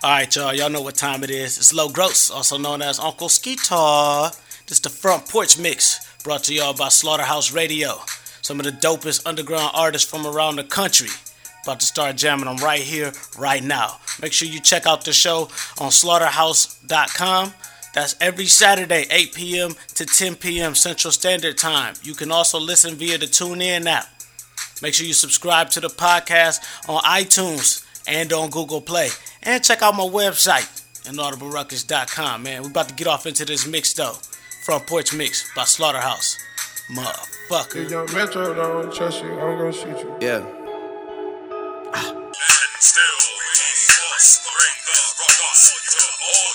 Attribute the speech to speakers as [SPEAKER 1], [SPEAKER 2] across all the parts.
[SPEAKER 1] Alright, y'all know what time it is. It's Low Gross, also known as Uncle Skeetar. This is the Front Porch Mix, brought to y'all by Slaughterhouse Radio. Some of the dopest underground artists from around the country. About to start jamming them right here, right now. Make sure you check out the show on slaughterhouse.com. That's every Saturday, 8 p.m. to 10 p.m. Central Standard Time. You can also listen via the TuneIn app. Make sure you subscribe to the podcast on iTunes and on Google Play. And check out my website, inaudibleruckus.com, man. We about to get off into this mix, though. Front Porch Mix by Slaughterhouse. Motherfucker.
[SPEAKER 2] If young Metro don't trust you, I'm gonna shoot you.
[SPEAKER 3] Yeah.
[SPEAKER 4] And still we must bring the ruckus to all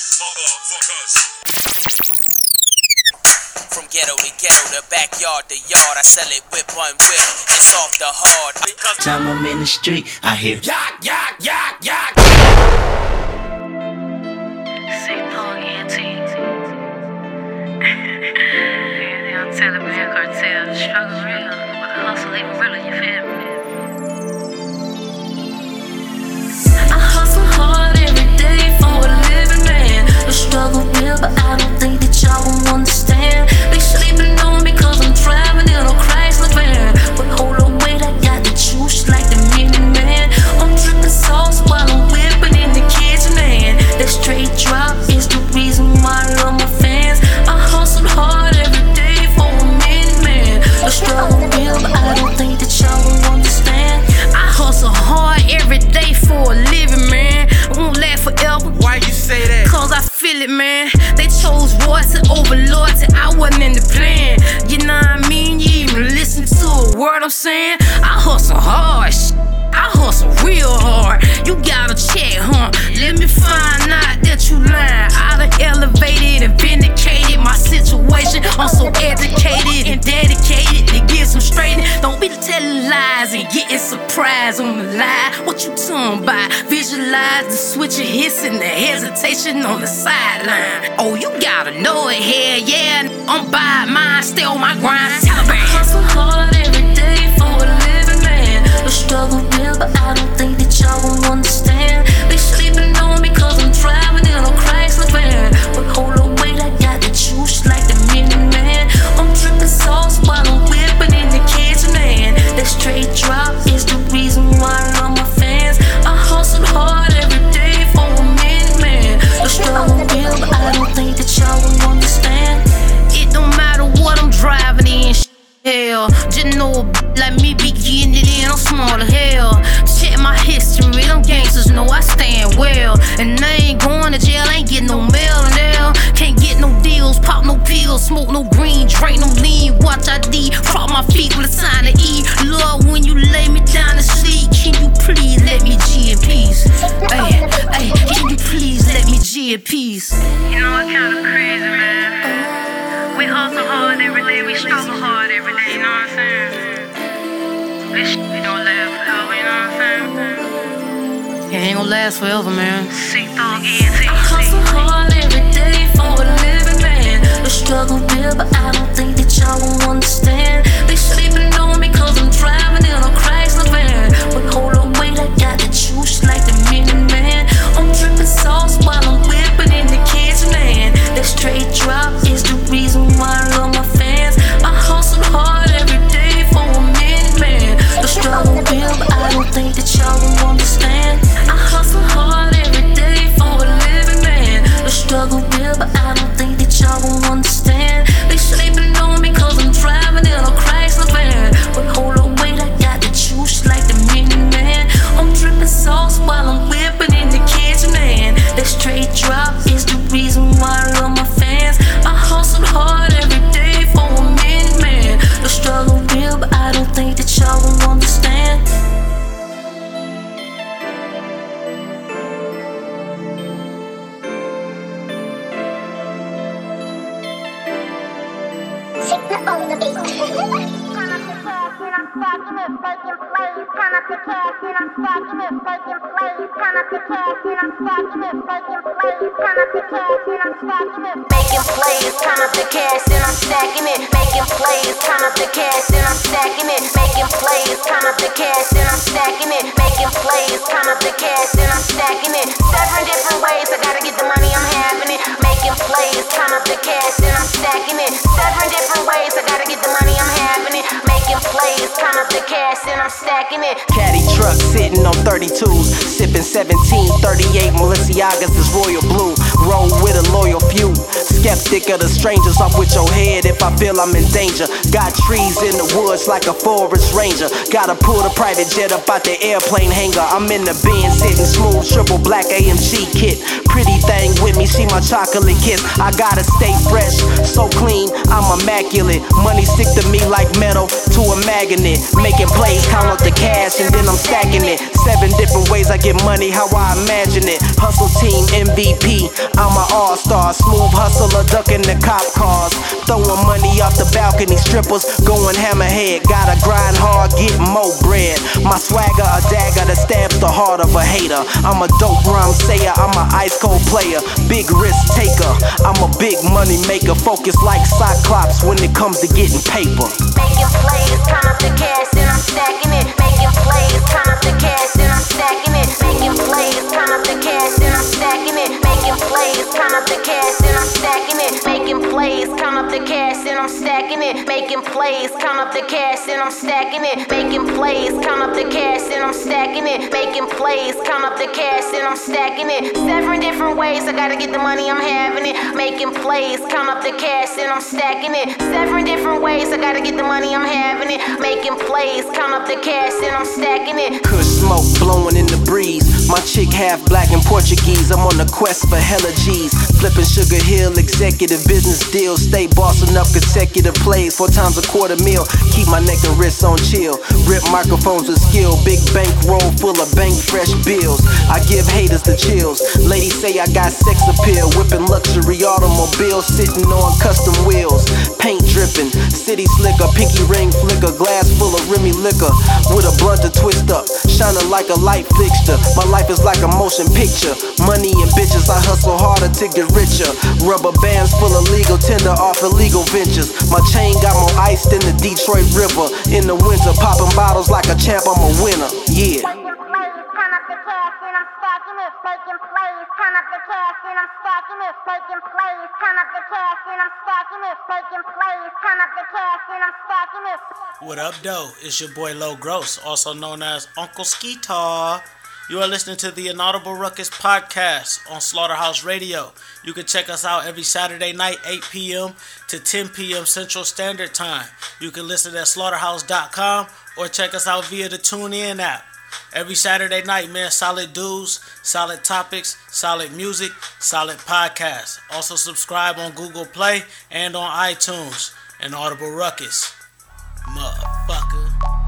[SPEAKER 4] you motherfuckers.
[SPEAKER 5] From ghetto to ghetto, the backyard to yard, I sell it whip on whip. It's off the hard.
[SPEAKER 6] Time I'm in the street, I hear yak, yak, yak, yak.
[SPEAKER 7] They'll tell the real cartel, the struggle real, but the hustle even realer, you feel me? I hustle hard every day for a living, man. The struggle real, but I don't think that y'all will understand. They sleeping on me cause I'm driving in a Chrysler van. But hold on, wait, I got the juice like the Mini-Man. I'm dripping sauce while I'm whipping in the kitchen, man. That straight drop is the reason why I love my fans. I hustle hard every day for a minute, man. The struggle real, but I don't think that y'all will understand. I hustle hard every day for a living, man. I won't last forever.
[SPEAKER 3] Why you say that?
[SPEAKER 7] Cause I feel it, man. They chose Royce over Loyalty. I wasn't in the plan. You know what I mean? You even listen to a word I'm saying? I hustle hard, I hustle real hard. You gotta check, huh? Let me find out that you lying. I done elevated and vindicated my situation. I'm so educated and dedicated to get some straightening. Don't be telling lies and getting surprised on the lie. What you talking about? Visualize the switch of hiss and the hesitation on the sideline. Oh, you gotta know it, hell yeah. I'm by mine, stay on my grind. Taliban. I hustle hard every day for a living, man. The struggle real, but I don't think that y'all will understand. They sleeping on me cause I'm driving in a Chrysler van. But hold on, wait, I got the juice like the Mini-Man. I'm dripping sauce while I'm whipping in the kitchen, man. That straight drop is the reason why I love my fans. I hustle hard every day for a minute, man. The struggle real, but I don't think that y'all will understand. It don't matter what I'm driving in, hell. Just know like me be getting it in, I'm small as hell. Check my history, them gangsters know I stand well. And I ain't going to jail, ain't getting no mail in there. Can't get no deals, pop no pills, smoke no green, drink no lean. Watch ID, prop my feet with a sign to E. Lord, when you lay me down to sleep, can you please let me G in peace? Hey, can you please let me G in peace? You know, it's kinda crazy, man. We hustle hard every day, we struggle hard every day, you know what I'm saying? This shit don't last forever, you know what I'm saying? It ain't gonna last forever, man. I hustle hard every day for a living, man. The struggle real, but I don't think that y'all will understand. They sleeping on me cause I'm driving in a Chrysler van. But hold on, wait, I got the juice like the Mini-Man. I'm dripping sauce while I'm whipping in the kitchen, man. That straight drop is the reason why I love my fans. I hustle hard every day for a minute, man. The struggle real, but I don't think that y'all will understand. I hustle hard every day for a living, man. The struggle real, but I don't think that y'all will understand. They sleeping on me cause I'm driving in a Chrysler van. But hold on, wait, I got the juice like the Mini-Man. I'm dripping sauce while I'm whipping in the kitchen, man. That straight drop is the reason why I love my fans. I hustle hard every day for a minute, man. The struggle real, but I don't think that y'all will understand.
[SPEAKER 8] On the beat. stacking it, faking plays. Count up the cash and I'm stacking it, faking plays. Count up the cash and I'm stacking it, faking plays. Count up the cash and I'm stacking it, making plays. Count up the cash and I'm stacking it, making plays. Count up the cash and I'm stacking it, making plays. Count up the cash and I'm stacking it, making plays. Count up the cash and I'm stacking it. stacking it.
[SPEAKER 3] Caddy truck sitting on 32s, sipping 1738 Balenciagas is royal blue. Roll with a loyal few. Skeptic of the strangers, off with your head if I feel I'm in danger. Got trees in the woods like a forest ranger. Gotta pull the private jet up out the airplane hangar. I'm in the Benz sitting smooth, triple black AMG kit. Pretty thing with me, see my chocolate kiss. I gotta stay fresh, so clean, I'm immaculate. Money stick to me like metal to a magnet. Making plays, count up the cash and then I'm stacking it. 7 different ways I get money, how I imagine it. Hustle team MVP, I'm an all-star. Smooth hustler, ducking the cop cars. Throwing money off the balcony, strippers going hammerhead. Gotta grind hard, get more bread. My swagger a dagger that stabs the heart of a hater. I'm a dope rhyme sayer, I'm an ice cold player. Big risk taker, I'm a big money maker. Focus like Cyclops when it comes to getting paper.
[SPEAKER 8] Making plays, count up the cash and I'm stacking it. Making plays, count up the cash and I'm stacking it. Making plays, count up the cash and I'm stacking it. Making plays, count up the cash and I'm stacking it. Making plays, count up the cash and I'm stacking it. Making plays, count up the cash and I'm stacking it. Making plays, count up the cash and I'm stacking it. Making plays, count up the cash and I'm stacking it. 7 different ways I gotta get the money, I'm having it. Making plays, count up the cash and I'm stacking it. 7 different ways I gotta get the money, I'm having it. Making plays, count up the cash and I'm stacking it.
[SPEAKER 3] Kush smoke blowing in the breeze. My chick half black and Portuguese. I'm on the quest for hella G's. Flipping Sugar Hill, executive business deals. Stay bossing up consecutive plays. 4 times a quarter meal. Keep my neck and wrists on chill. Rip microphones with skill. Big bank roll full of bank fresh bills. I give haters the chills. Ladies say I got sex appeal. Whipping luxury automobiles. Sitting on custom wheels. Paint dripping. City slicker. Pinky ring flicker. Glass full of Remy liquor. With a blunt to twist up. Shining like a light fixture. My life is like a motion picture. Money and bitches, I hustle harder to get richer. Rubber bands full of legal tender off illegal ventures. My chain got more ice than the Detroit River. In the winter, popping bottles like a champ, I'm a winner. Yeah.
[SPEAKER 8] Making plays, count up the cash and I'm stacking it. Making plays, count up the cash and I'm stacking it. Making plays, count up the cash and I'm stacking it. Making plays, count up the cash and I'm stacking it.
[SPEAKER 1] What up, though? It's your boy Low Gross, also known as Uncle Skeetar. You are listening to the Inaudible Ruckus podcast on Slaughterhouse Radio. You can check us out every Saturday night, 8 p.m. to 10 p.m. Central Standard Time. You can listen at slaughterhouse.com or check us out via the TuneIn app. Every Saturday night, man, solid dudes, solid topics, solid music, solid podcasts. Also subscribe on Google Play and on iTunes. Inaudible Ruckus. Motherfucker.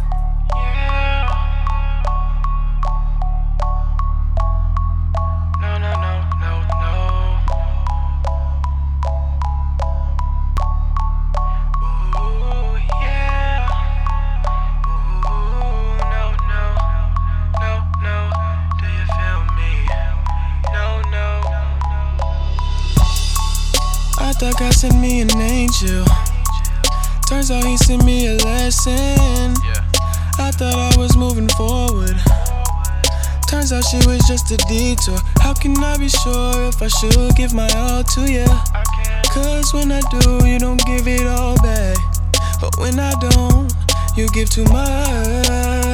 [SPEAKER 9] God sent me an angel. Turns out he sent me a lesson. I thought I was moving forward. Turns out she was just a detour. How can I be sure if I should give my all to you? Cause when I do, you don't give it all back. But when I don't, you give too much.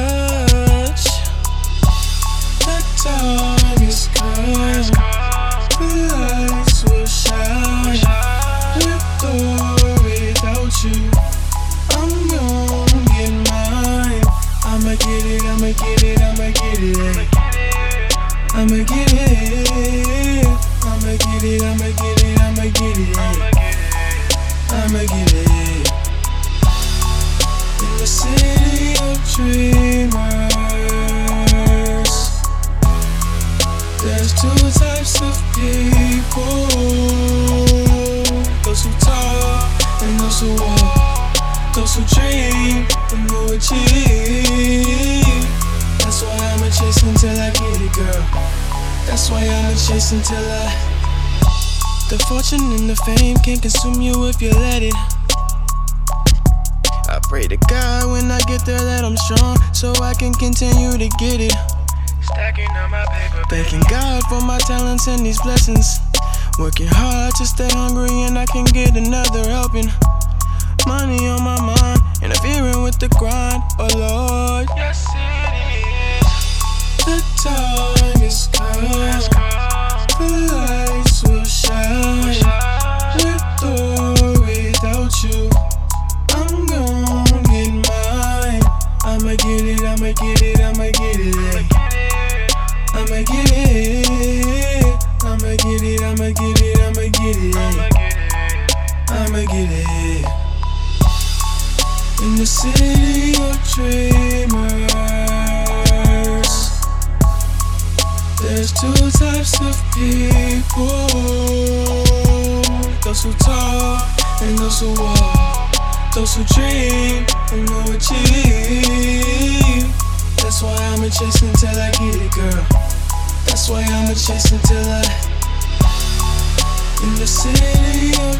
[SPEAKER 9] The time is come. The lights will shine. With or without you, I'm gonna get mine. I'ma get it, I'ma get it, I'ma get it. I'ma get it, I'ma get it, I'ma get it, I'ma get it. I'ma get it. In the city of dreamers, there's 2 types of people. Those who talk and those who walk. Those who dream and who achieve. That's why I'ma chase until I get it, girl. That's why I'ma chase until the fortune and the fame can't consume you if you let it. I pray to God when I get there that I'm strong, so I can continue to get it. Stacking on my paper, thanking God for my talents and these blessings. Working hard to stay hungry and I can get another helping. money on my mind, interfering with the grind, oh Lord. Yes, it is. The time is come, the lights will shine, with or without you. I'm gon' get mine. I'ma get it, I'ma get it, I'ma get it. I'ma get it, I'ma get it, I'ma get it, I'ma get it. I'ma get it. In the city of dreamers, there's two types of people. Those who talk and those who walk. Those who dream and no achieve. That's why I'ma chase until I get it, girl. That's why I'ma chase until I. In the city of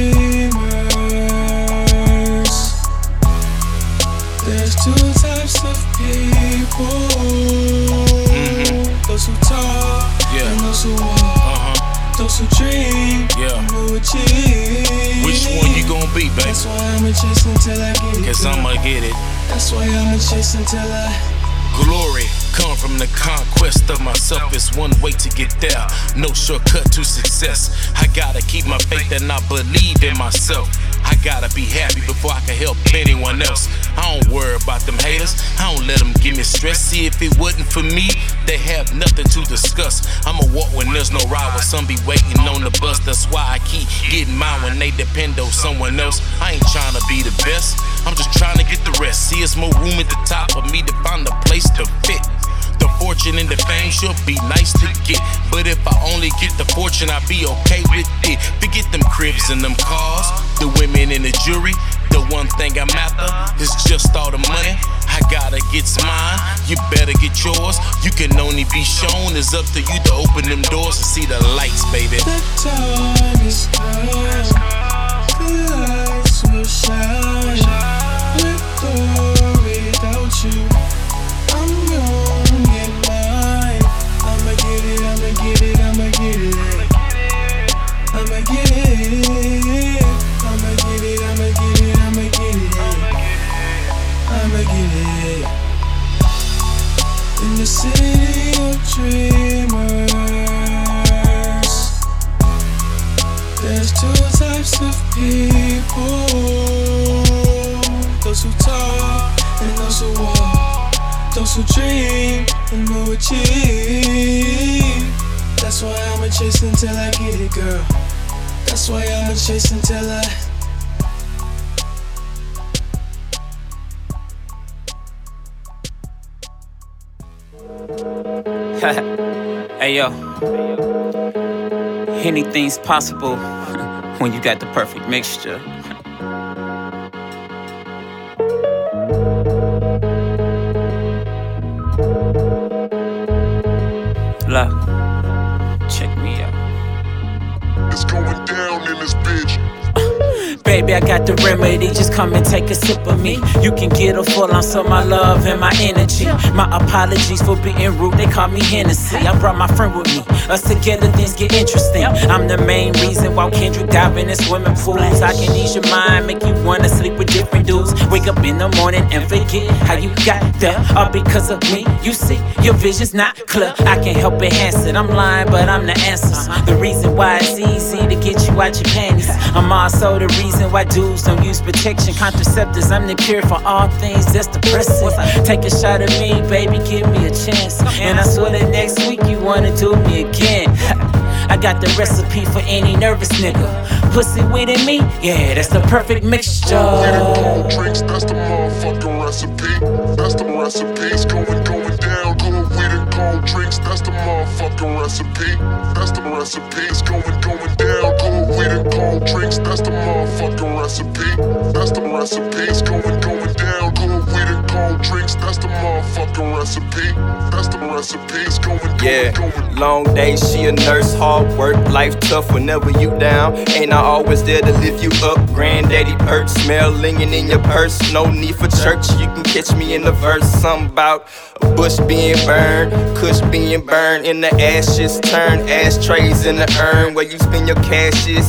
[SPEAKER 9] dreamers, there's two types of people. Those who talk and those who walk. Those who dream and no achieve.
[SPEAKER 10] Which one you gon' be, baby?
[SPEAKER 9] That's why I'ma chase until I get it.
[SPEAKER 10] Cause I'ma get it.
[SPEAKER 9] That's why I'ma chase until I.
[SPEAKER 10] Glory come from the conquest of myself. It's one way to get there, no shortcut to success. I gotta keep my faith and I believe in myself. I gotta be happy before I can help anyone else. I don't worry about them haters, I don't let them give me stress. See, if it wasn't for me, they have nothing to discuss. I'ma walk when there's no ride, when some be waiting on the bus. That's why I keep getting mine when they depend on someone else. I ain't trying to be the best, I'm just trying to get the rest. See, it's more room at the top for me to find a place to fit. The fortune and the fame should be nice to get, but if I only get the fortune, I'll be okay with it. Forget them cribs and them cars, the women and the jewelry. The one thing I'm after is just all the money. I gotta get mine, you better get yours. You can only be shown, it's up to you to open them doors and see the lights, baby.
[SPEAKER 9] The time is come, the lights will shine, with or without you. I'm gon' get mine. I'ma get it, I'ma get it, I'ma get it. I'ma get it, I'ma get it, I'ma get it, I'ma get it. I'ma get it. In the city of dreamers, there's two types of people. Those who talk and those who walk. Those who dream and no achieve. That's why I'ma chase until I get it, girl. That's why I'ma chase until I.
[SPEAKER 11] Hey yo, anything's possible when you got the perfect mixture. Look, check me out.
[SPEAKER 4] It's going down in this bitch.
[SPEAKER 11] Baby, I got the remedy, just come and take a sip of me. You can get a full ounce of my love and my energy. My apologies for being rude, they call me Hennessy. I brought my friend with me, us together things get interesting. I'm the main reason why Kendrick diving in swimming pools. I can ease your mind, make you wanna sleep with different dudes. Wake up in the morning and forget how you got there. All because of me, you see, your vision's not clear. I can't help enhance it, I'm lying but I'm the answers. The reason why it's easy to get you out your panties. I'm also the reason why dudes don't use protection, contraceptives. I'm the cure for all things that's depressing. Take a shot at me, baby, give me a chance. And I swear that next week you wanna do me again. I got the recipe for any nervous nigga. Pussy within me, yeah, that's the perfect mixture.
[SPEAKER 4] Cold drinks, that's the motherfucking recipe. That's the recipes going down. Good weed and cold drinks, that's the motherfucking recipe. That's the recipes going down. Good weed and cold drinks, that's the motherfucking recipe. That's the recipes going down. Good weed and cold drinks, that's the motherfucking recipe. That's the recipes going.
[SPEAKER 12] Long day, she a nurse, hard work, life tough whenever you down. Ain't I always there to lift you up? Granddaddy perks, smell lingering in your purse. No need for church, you can catch me in the verse. Something about a bush being burned, kush being burned, in the ashes turn ashtrays in the urn where you spend your cash is.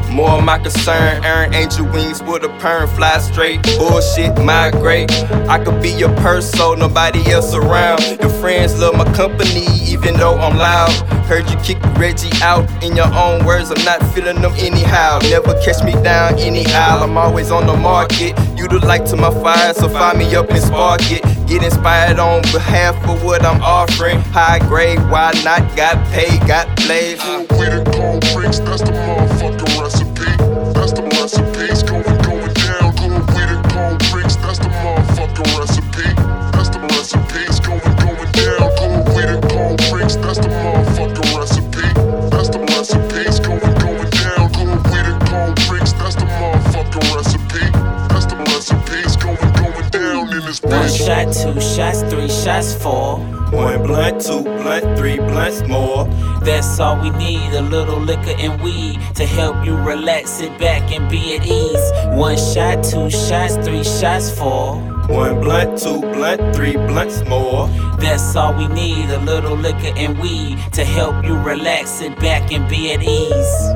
[SPEAKER 12] More of my concern, earn angel wings with a perm, fly straight, bullshit, migrate. I could be your purse, so nobody else around. Your friends love my company, even though I'm loud. Heard you kick Reggie out, in your own words, I'm not feeling them anyhow. Never catch me down any aisle, I'm always on the market. You the light to my fire, so fire me up and spark it. Get inspired on behalf of what I'm offering. High grade, why not? Got paid, got played.
[SPEAKER 4] We the cold drinks, that's the motherfucking recipe. That's the recipes going down. Good we the cold drinks, that's the motherfucking recipe. That's the recipes going down. Good we the cold drinks, that's the motherfucking recipe. That's the recipes going down. Good we the cold drinks, that's the motherfucking recipe. That's the recipes going down in this bitch.
[SPEAKER 11] 1 shot, 2 shots, 3 shots, 4.
[SPEAKER 12] 1 blunt, 2 blunt, 3 blunts more.
[SPEAKER 11] That's all we need, a little liquor and weed to help you relax, sit back and be at ease. 1 shot, 2 shots, 3 shots, 4.
[SPEAKER 12] 1 blunt, 2 blunt, 3 blunts more.
[SPEAKER 11] That's all we need, a little liquor and weed to help you relax, sit back and be at ease.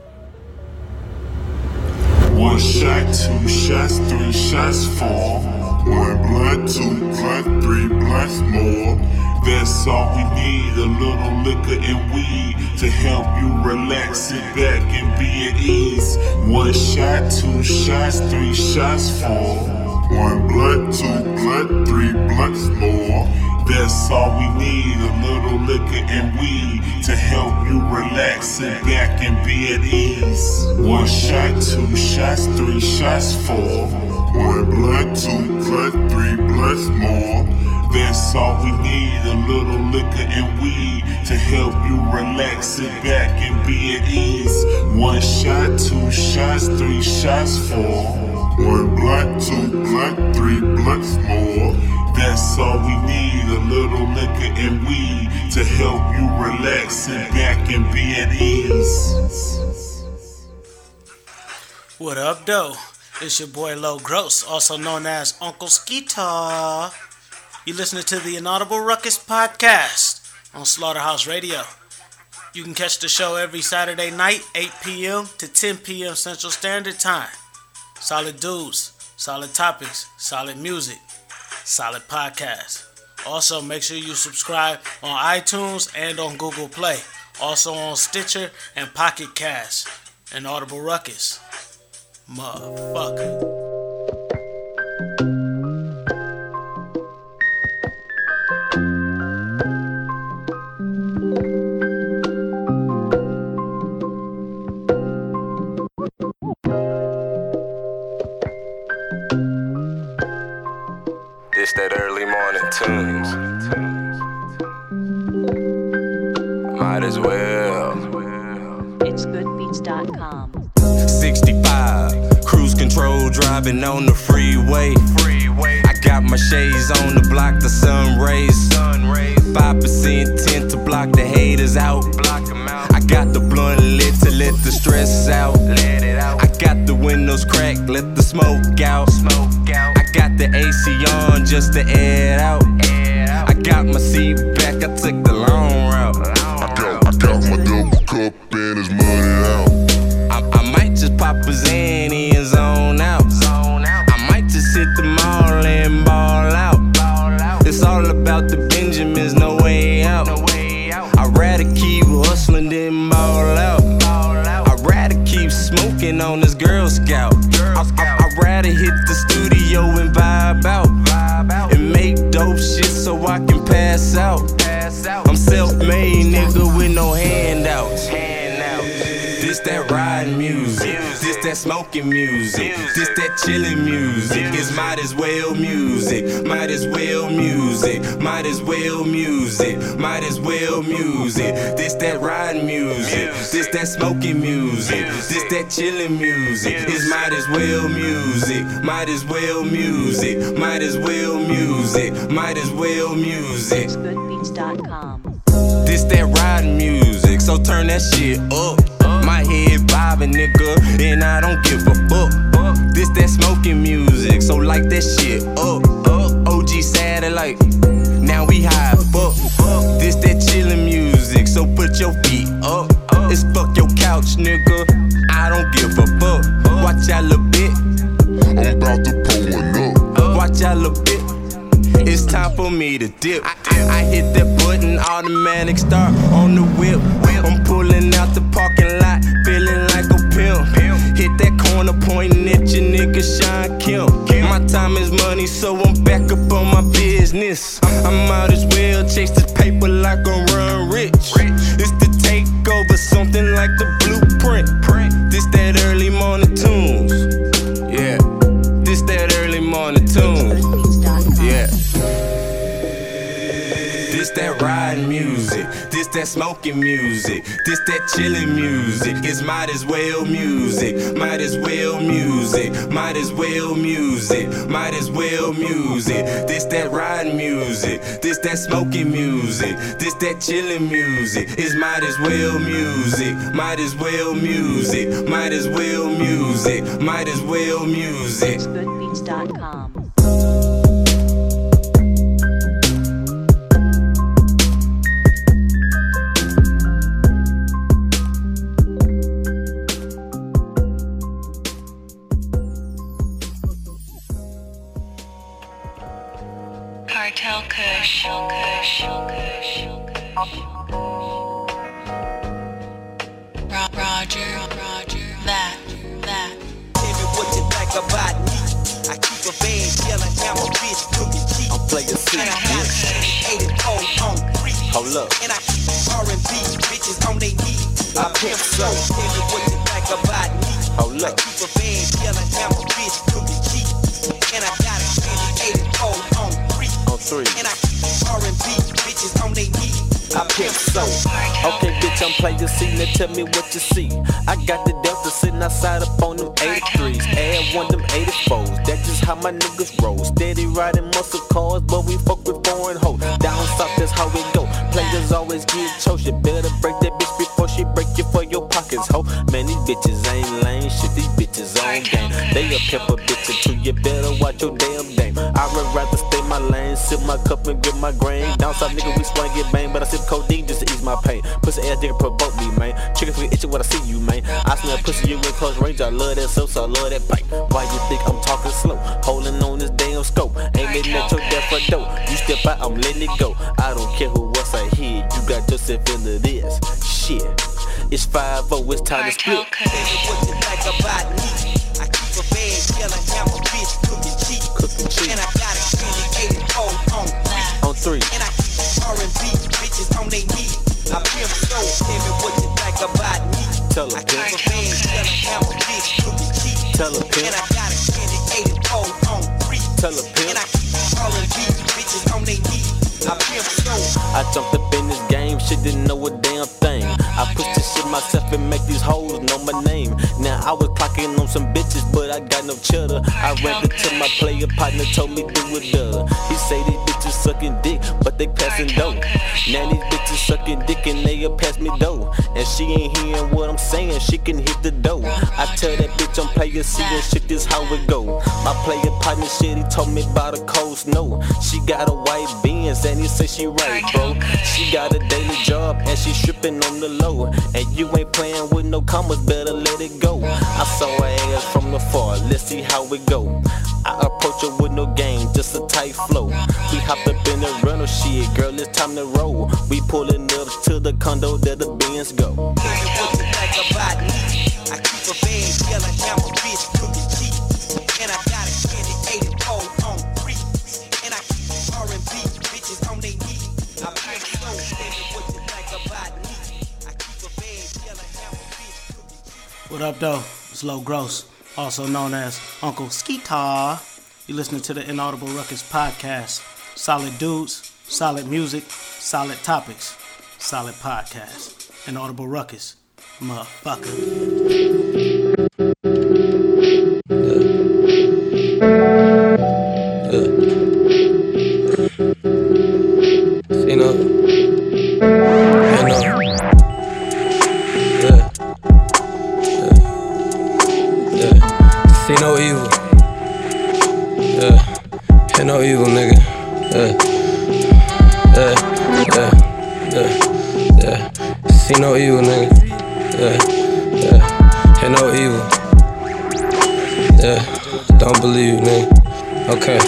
[SPEAKER 13] 1 shot, 2 shots, 3 shots, 4. 1 blunt, 2 blunt, 3 blunts more. That's all we need, a little liquor and weed to help you relax, sit back and be at ease. 1 shot, 2 shots, 3 shots, 4. 1 blunt, 2 blunt, 3 blunts more. That's all we need, a little liquor and weed to help you relax, sit back and be at ease. 1 shot, 2 shots, 3 shots, 4. 1 blunt, 2 blunt, 3 blunts more. That's all we need, a little liquor and weed to help you relax, sit back and be at ease. 1 shot, 2 shots, 3 shots, 4. 1 blunt, 2 blunt, 3 blunts more. That's all we need, a little liquor and weed to help you relax, sit back and be at ease.
[SPEAKER 1] What up, though? It's your boy Low Gross, also known as Uncle Skeetar. You listening to the Inaudible Ruckus podcast on Slaughterhouse Radio. You can catch the show every Saturday night, 8 p.m. to 10 p.m. Central Standard Time. Solid dudes, solid topics, solid music, solid podcast. Also, make sure you subscribe on iTunes and on Google Play. Also on Stitcher and Pocket Cast. Inaudible Ruckus. Motherfucker.
[SPEAKER 12] This that early morning tunes. Might as well.
[SPEAKER 14] It's goodbeats.com.
[SPEAKER 15] 65, cruise control, driving on the freeway. I got my shades on to block the sun rays. 5% tint to block the haters out. I got the blunt lit to let the stress out. I got the windows cracked, let the smoke out. I got the AC on just to air it out. I got my seat back, I took the long route.
[SPEAKER 4] I got my double cup and it's muddy out.
[SPEAKER 15] I might just pop a Zanny and zone out. I might just hit the mall and ball out. It's all about the Benjamins, no way out. I'd rather keep hustling than ball out. I'd rather keep smoking on this Girl Scout. I'd rather hit the studio and vibe out. And make dope shit so I can pass out. I'm self-made nigga with no handouts. This that riding music, this that smoking music, this that chilling music. It's might as well music, might as well music, might as well music, might as well music. This that riding music, this that smoking music, this that chilling music. It's might as well music, might as well music, might as well music, might as well music.
[SPEAKER 14] It's goodbeats.com.
[SPEAKER 15] This that riding music, so turn that shit up. My head bobbing, nigga, and I don't give a fuck. This that smoking music, so light that shit up. OG satellite, now we high fuck. This that chillin' music, so put your feet up. It's fuck your couch, nigga, I don't don't give a fuck. Watch out, little bit.
[SPEAKER 4] I'm about to pull it up.
[SPEAKER 15] Watch out, little bit. It's time for me to dip. I hit that button, automatic start on the whip. I'm pulling out the parking lot, feeling like a pimp. Hit that corner, pointing at your nigga Sean Kemp. My time is money, so I'm back up on my business. I might as well chase this paper like I'm Run Rich. It's the takeover, something like the blueprint. This that early morning tunes. Yeah, this that early morning tunes. Yeah. This that riding music, this that smoking music, this that chilling music. It's might as well music, might as well music, might as well music, might as well music. This that riding music, this that smoking music, this that chilling music. It's might as well music, might as well music, might as well music, might as well music.
[SPEAKER 14] Goodbeats.com.
[SPEAKER 16] Cartel Kush. Roger, that.
[SPEAKER 3] Tell me what you think about me. I keep a bad yelling, I'm a bitch cooking cheap. I'm playing C. And I got 84 on 3. Hold up. And I keep R&B bitches on they knees. I pimp so. Tell me what you think about me. Hold up. I keep a bad yelling, I'm a bitch cooking cheap. And I got 84 on 3. And I keep R&B bitches on they knees. I pimp so.
[SPEAKER 17] Okay, bitch, I'm playing C. Now tell me what you see. I got the Delta sitting outside up on them 83s. Add one them 84s. That's just how my niggas roll. Steady riding muscle cars, but we fuck with foreign hoes. Down south, that's how we go. Players always get chose. You better break that bitch before she break you for your pockets, ho. Man, these bitches ain't lame shit. These bitches on game. They a pepper bitch too. You better watch your damn game. I would rather stay my lane, sip my cup and get my grain. Down south, nigga, we swing get bang, but I sip codeine just to ease my pain. Pussy ass nigga provoke me, man. Chickens be itching when I see you, man. I smell pussy, you in close range. I love that soap, so I love that bite. Why you think I'm talking slow? Holding on this damn scope. Ain't letting at your death for dope. You step out, I'm letting it go. I don't care who else I hear. You got yourself into this shit. It's 5-0, it's time to split.
[SPEAKER 3] Tell me what you think about me. I keep a bad yelling, I'm a bitch cooking cheap. And I got it 84 on 3. And I keep R&B bitches on they knees. I pimp so. Tell me what you think about me.
[SPEAKER 17] Tell
[SPEAKER 3] I keep a bad yelling, I'm a bitch cooking cheap.
[SPEAKER 17] Tell her pimp.
[SPEAKER 3] And I got it 84 on 3.
[SPEAKER 17] Tell her pimp.
[SPEAKER 3] And I keep R&B bitches on they knees. I pimp so.
[SPEAKER 17] I jumped up in this game, shit didn't know a damn thing. I pushed this shit myself and make these hoes know my name. Now I was clocking on some bitches, but I got no cheddar. I ran into my player partner, told me do it up. He say these bitches sucking dick, but they passing dough. Now these bitches sucking dick and they'll pass me dough. And she ain't hearing what I'm saying, she can hit the dough. I tell that bitch I'm player C and shit, this how it go. My player partner shit, he told me about a cold snow. She got a white Benz and he say she right, bro. She got a daily job and she stripping on the low. And you ain't playing with no commas, better let it go. I saw her ass from afar, let's see how it go. I approach her with no game, just a tight flow. We hopped up in the rental shit, girl, it's time to roll. We pulling up to the condo that the Benz go.
[SPEAKER 3] Tell me what you think about me. I keep a bad yelling, I'm a bitch cooking cheap. And I got it 84 on 3. And I keep R&B bitches on they knees. I pimp so. Tell me what you think about me. I keep a bad yelling, I'm a bitch cooking cheap.
[SPEAKER 1] What up, though? It's Low Gross, also known as Uncle Skeetar. You listening to the Inaudible Ruckus podcast. Solid dudes, solid music, solid topics, solid podcast. Inaudible Ruckus, motherfucker.
[SPEAKER 18] See no evil. Hear no evil, nigga. See no evil, nigga. Ain't no evil. Yeah, don't believe me. Okay.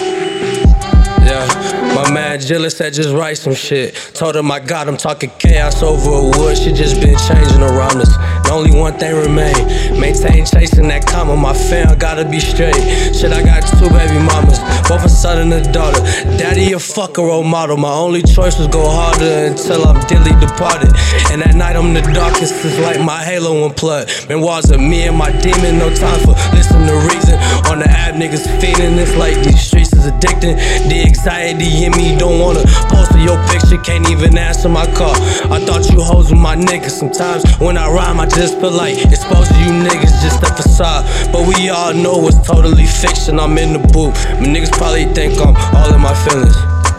[SPEAKER 18] Yeah, my man Jilla said just write some shit. Told him I got him talking chaos over a wood. She just been changing around us. And only one thing remain. Maintain chasing that comma. My fam gotta be straight. Shit, I got 2 baby mamas, both a son and a daughter. Daddy a fucker role model. My only choice was go harder until I'm dearly departed. And at night I'm the darkest. It's like my halo unplugged. Memoirs of me and my demon. No time for listen to reason. On the app niggas feeding. It's like these streets is addicting. The anxiety in me don't wanna post your picture, can't even answer my call. I thought you hoes with my niggas. Sometimes when I rhyme, I just feel like exposing you niggas just a facade. But we all know it's totally fiction. I'm in the booth, but niggas probably think I'm all in my feelings.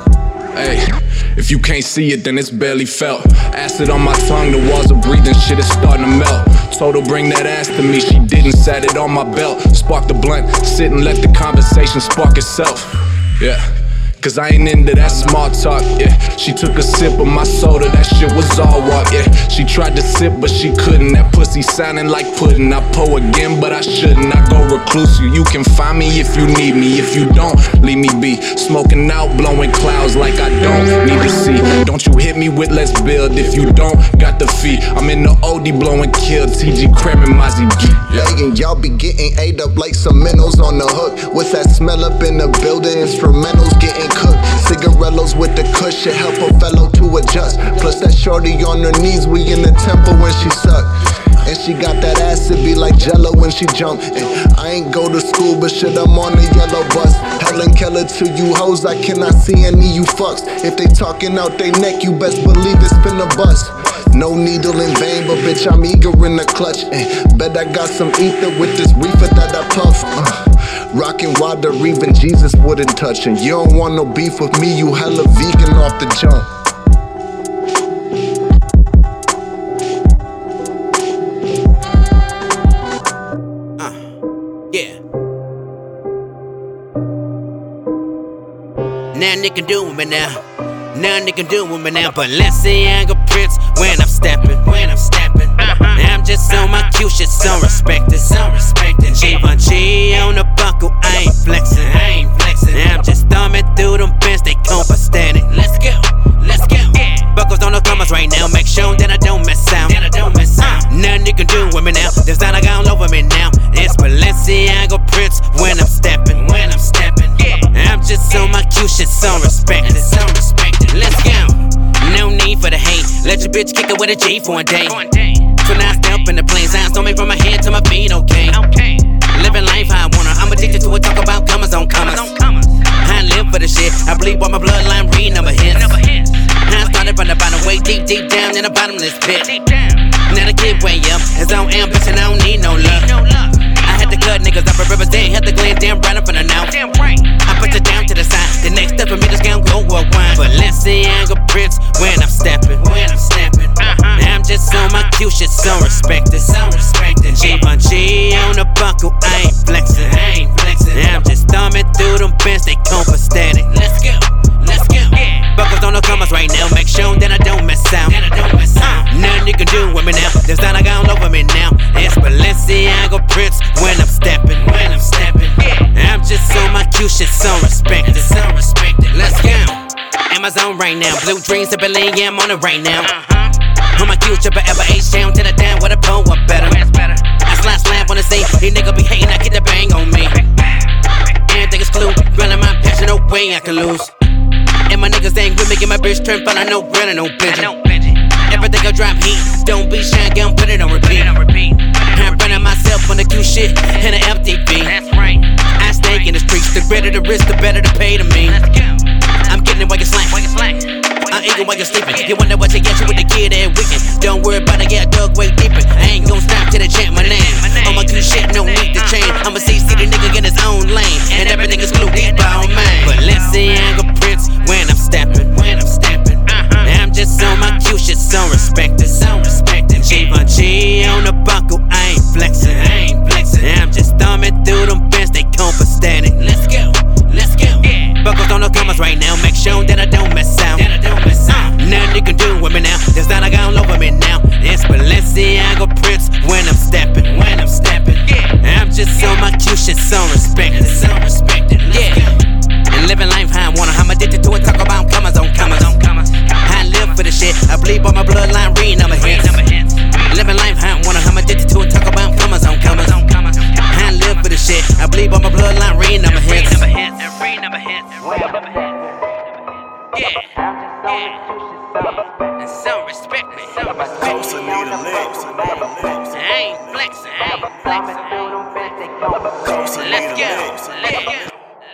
[SPEAKER 19] Hey, if you can't see it, then it's barely felt. Acid on my tongue, the walls of breathing, shit is starting to melt. Told her bring that ass to me, she didn't, sat it on my belt. Spark the blunt, sit and let the conversation spark itself. Yeah, cause I ain't into that small talk, yeah. She took a sip of my soda, that shit was all walk, yeah. She tried to sip, but she couldn't. That pussy sounding like pudding. I pour again, but I shouldn't. I go reclusive. You can find me if you need me. If you don't, leave me be. Smoking out, blowing clouds like I don't need to see. Don't you hit me with let's build. If you don't, got the fee. I'm in the OD blowing kill. TG cramming Mozzie G.
[SPEAKER 20] Yeah, and y'all be getting ate up like some minnows on the hook. What's that smell up in the building? Instrumentals getting cooked. Cigarellos with the kush should help a fellow to adjust. Plus that shorty on her knees, we in the temple when she suck. And she got that ass, it be like Jello when she jump. And I ain't go to school, but shit, I'm on the yellow bus. Helen Keller to you hoes, I cannot see any you fucks. If they talking out they neck, you best believe it's finna bust. No needle in vain, but bitch, I'm eager in the clutch. And bet I got some ether with this reefer that I puff. Rockin' water, even Jesus wouldn't touch. And you don't want no beef with me, you hella vegan off the jump.
[SPEAKER 21] Yeah. Nothing they can do with me now. Nothing they can do with me now. Balenciaga Prince when I'm stepping. I'm just on my cute shit, so respected. Givenchy on the buckle, I ain't flexing. I'm just thumbing through them bins, they copacetic. Let's go. Buckles on the commas right now, make sure that I don't miss out. Nothing you can do with me now. Designer all over me now. It's Balenciaga Prince when I'm stepping. I'm just on my cute shit, so respected. Let's go. No need for the hate. Let your bitch kick it with a G for a day. So now I step in the plane. Sounds on me from my head to my feet, okay. Living life how I wanna. I'm addicted to it, talk about commas on commas. I live for the shit. I bleed by my bloodline, read number hits. I started from the bottom, way deep down in the bottomless pit. Now the kid way up, his own ambition, I don't need no love. I had to cut niggas up and represent, had to glance damn right up in the now. I put it down to the side, the next step for me just gonna go worldwide. Balenciaga Prince when I'm stepping. I'm just on my cute shit, so respected. Givenchy on the buckle, I ain't flexing. I'm just thumbing through them bins, they copacetic. Let's go. Buckles on the commas right now, make sure that I don't miss out. Nothing you can do with me now. Designer all over me now. It's Balenciaga Prince when I'm stepping. I'm just on my cute shit, so respected. Let's go. Amazon right now, blue dreams to Berlin, yeah, I'm on it right now. On my cute trip, ever H-Town to the down with a pole up better. I slap on the sea, these niggas be hating, I get the bang on me. Everything is clue, running my passion, no way I can lose. And my niggas ain't with me, get my bitch turned, but I know running, no pigeon. Everything I drop heat, don't be shy, gon' put it on repeat. I'm running myself on the cute shit and the FTP. I stay in the streets, the greater the risk, the better the pay to me. I'm getting it while you slack. I'm eating while you're sleeping. You wonder what you get you with the kid that weekend. Don't worry about it, yeah, dug way deeper. I ain't gon' stop till they chant my name. On my good shit, no need to change. I'm a CC, the nigga in his own lane. And everything is blue, deep on mine. Balenciaga Prince when I'm stepping. I'm just on my cute shit, so respected. Givenchy on the buckle, I ain't flexing. I'm just thumbing through them bins, they copacetic. Let's go. Buckles on the commas right now, make sure that I don't miss out. Nothing you can do with me now. Designer all over me now. It's Balenciaga Prince when I'm stepping. unrespected. Yeah. And living life how I wanna. I'm addicted to it. Talk about commas on commas. I live for the shit. I bleed by my bloodline, read number hits. Living life how I wanna. I'm addicted to it. Talk about commas on commas. I live for the shit. I bleed by my bloodline, read number hits. And some respect me. I ain't flexing. Let's go.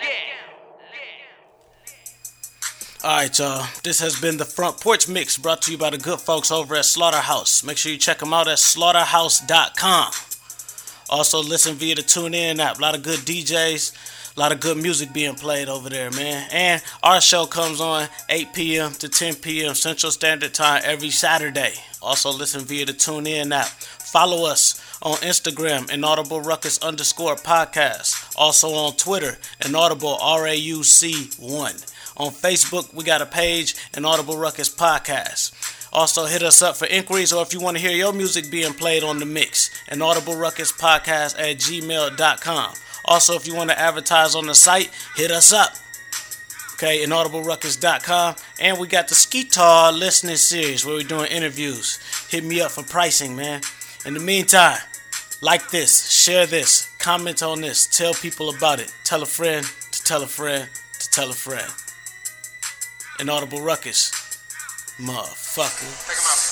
[SPEAKER 1] Alright, y'all. This has been the Front Porch Mix, brought to you by the good folks over at Slaughterhouse. Make sure you check them out at slaughterhouse.com. Also, listen via the TuneIn app. A lot of good DJs, a lot of good music being played over there, man. And our show comes on 8 p.m. to 10 p.m. Central Standard Time every Saturday. Also, listen via the TuneIn app. Follow us on Instagram, _podcast_podcast. Also on Twitter, Inaudible RAUC1. On Facebook, we got a page, Inaudible Ruckus Podcast. Also, hit us up for inquiries or if you want to hear your music being played on the mix, inaudibleruckuspodcast@gmail.com. Also, if you want to advertise on the site, hit us up. Okay, inaudibleruckus.com. And we got the Skeetar listening series where we're doing interviews. Hit me up for pricing, man. In the meantime, like this, share this, comment on this, tell people about it. Tell a friend to tell a friend to tell a friend. Inaudible Ruckus, motherfucker.